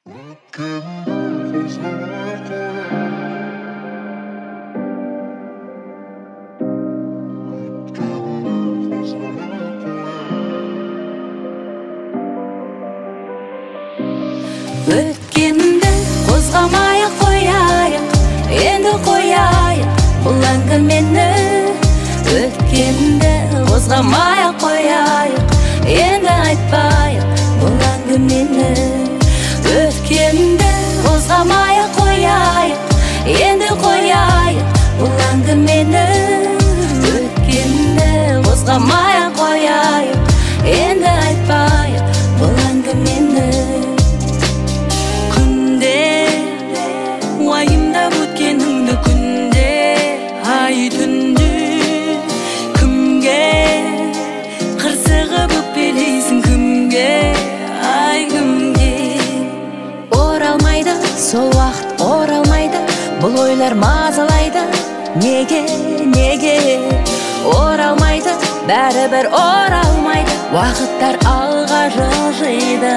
Өткенді қозғамай-ақ қояйық, енді қояйық бұл әңгімені. Өткенді қозғамай-ақ қояйық, енді айтпайық бұл әңгімені. Өткенді қозғамай-ақ қояйық, енді қояйық бұл әңгімені. Өткенді қозғамай-ақ қояйық, енді айтпайық бұл әңгімені. Уайымдап өткеніңді күнде, ай түнде, кімге қырсығып өкпелейсің, кімге, ай кімге. Оралмайды, сол уақыт оралмайды, бұл ойлар мазалайды, неге, неге. Оралмайды, бәрібір оралмайды, уақыттар алға жылжиды.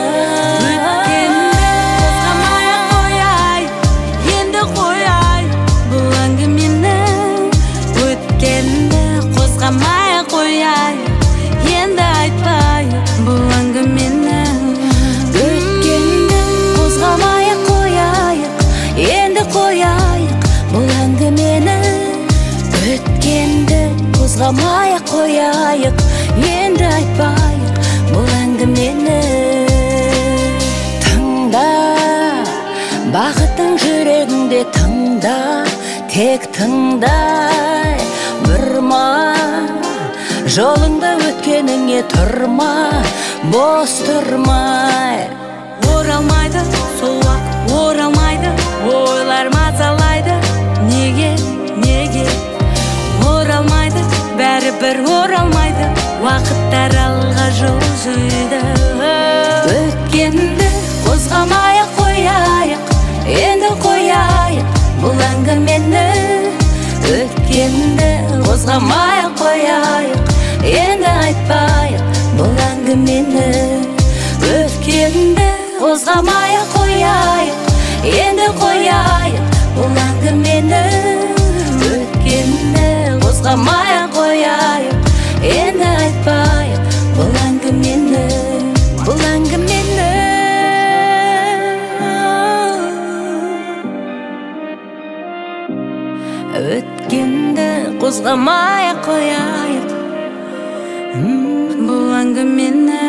Қозғамай-ақ қояйық, енді айтпайық бұл әңгімені. Өткенді қозғамай-ақ қояйық, енді қояйық бұл әңгімені. Өткенді қозғамай-ақ қояйық, енді айтпайық бұл әңгімені. Тыңда, бақыттың жүрегіңде тыңда, тек тыңдай. Бұрма, жолыңда өткеніңе тұрма, бос тұрмай. Оралмайды, сол уақыт оралмайды, ойлар мазалайды, неге, неге. Оралмайды, бәрібір оралмайды, уақыттар алға жылжиды. Өткенді қозғамай-ақ қояйық, енді қояйық бұл әңгімені. Өткенді қозғамай-ақ қояйық, енді айтпайық бұл әңгімені. Өткенді қозғамай-ақ қояйық, енді қояйық бұл әңгімені. Өткенді қозғамай-ақ қояйық, енді айтпайық бұл әңгімені. Бұл әңгімені. Өткенді қозғамай-ақ қояйық бұл әңгімені.